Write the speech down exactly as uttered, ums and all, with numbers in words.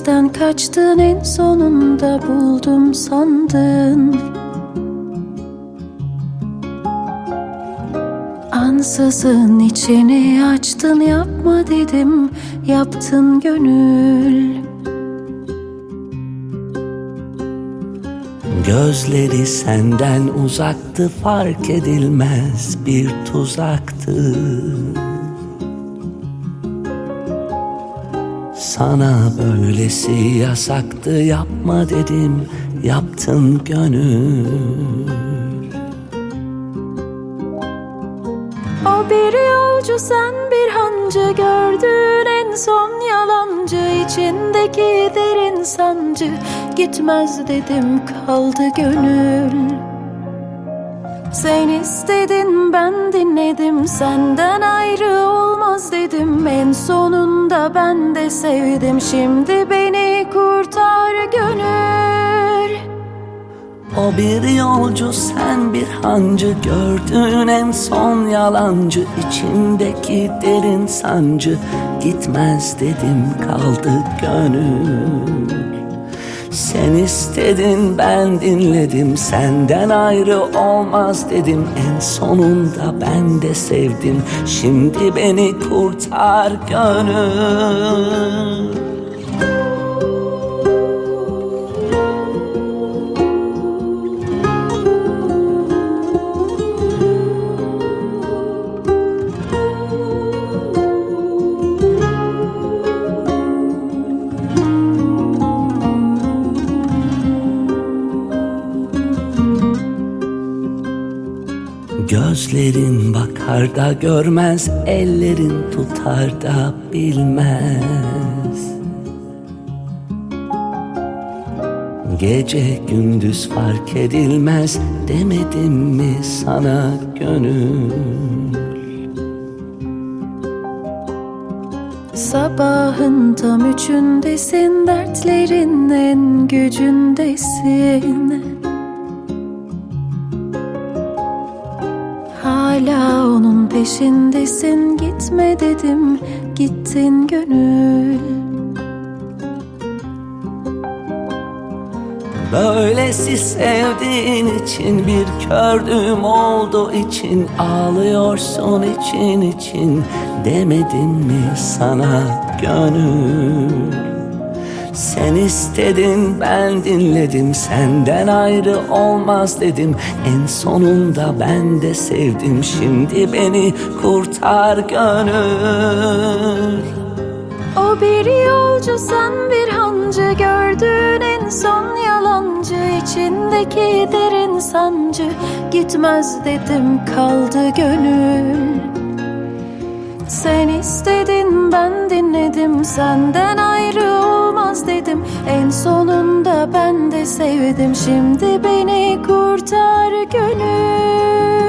Gözden kaçtın, en sonunda buldum sandın. Ansızın içini açtın, yapma dedim, yaptın gönül. Gözleri senden uzaktı, fark edilmez bir tuzaktı. Sana böylesi yasaktı, yapma dedim, yaptın gönül. O bir yolcu, sen bir hancı, gördüğün en son yalancı. İçindeki derin sancı, gitmez dedim, kaldı gönül. Sen istedin, ben dinledim, senden ayrı olmaz dedim. En sonunda ben de sevdim, şimdi beni kurtar gönül. O bir yolcu, sen bir hancı, gördüğün en son yalancı. İçindeki derin sancı, gitmez dedim, kaldı gönül. Sen istedin, ben dinledim, senden ayrı olmaz dedim. En sonunda ben de sevdim, şimdi beni kurtar gönül. Gözlerin bakar da görmez, ellerin tutar da bilmez. Gece gündüz fark edilmez, demedim mi sana gönül? Sabahın tam üçündesin, dertlerin en gücündesin. Hala onun peşindesin, gitme dedim, gittin gönül. Böylesi sevdiğin için, bir kördüğüm oldu için, ağlıyorsun için için, demedim mi sana gönül? Sen istedin, ben dinledim, senden ayrı olmaz dedim. En sonunda ben de sevdim, şimdi beni kurtar gönül. O bir yolcu, sen bir hancı, gördüğün en son yalancı. İçindeki derin sancı, gitmez dedim, kaldı gönül. Sen istedin, ben dinledim, senden ayrı olmaz dedim. En sonunda ben de sevdim, şimdi beni kurtar gönül.